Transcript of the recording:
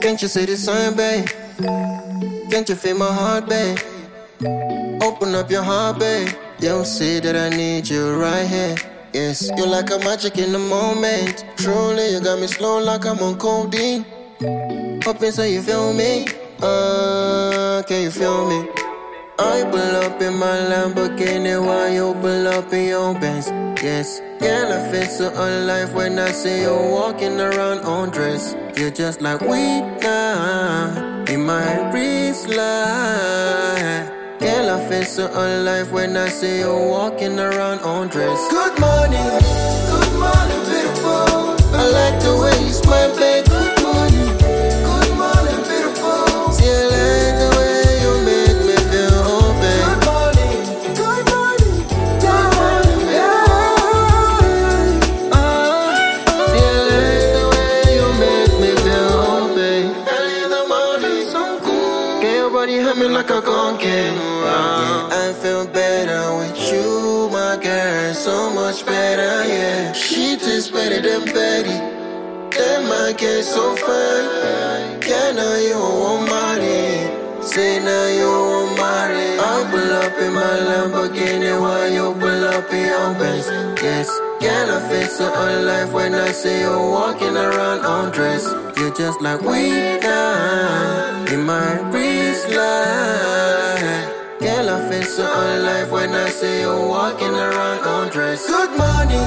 Can't you see the sign, babe? Can't you feel my heart, babe? Open up your heart, babe. You'll see that I need you right here. Yes, you're like a magic in the moment. Truly, you got me slow like I'm on codeine. Hoping so you feel me. Can you feel me? I pull up in my Lamborghini while you pull up in your Benz. Yes, girl, I feel so alive when I see you walking around undressed. You're just like weed now in my wristline. Girl, I feel so alive when I see you walking around undressed. Good morning, beautiful. I like the way you smile, babe. Good morning, beautiful. See, I like the way you make me feel open. Good morning, beautiful. See, I like the way you make me feel open. Early in the morning, so cool. Get your body humming like a conking. Yeah, I feel better with you, my girl, so much better, yeah. She tastes better than Betty. Damn, my girl, so fine. Yeah, now you won't marry. Say now you won't marry. I pull up in my Lamborghini while you pull up in your Benz. Yes, girl, I feel so alive when I see you walking around undressed. You're just like weed now in my wristline. Girl, I feel so alive when I see you walking around undressed. Good morning,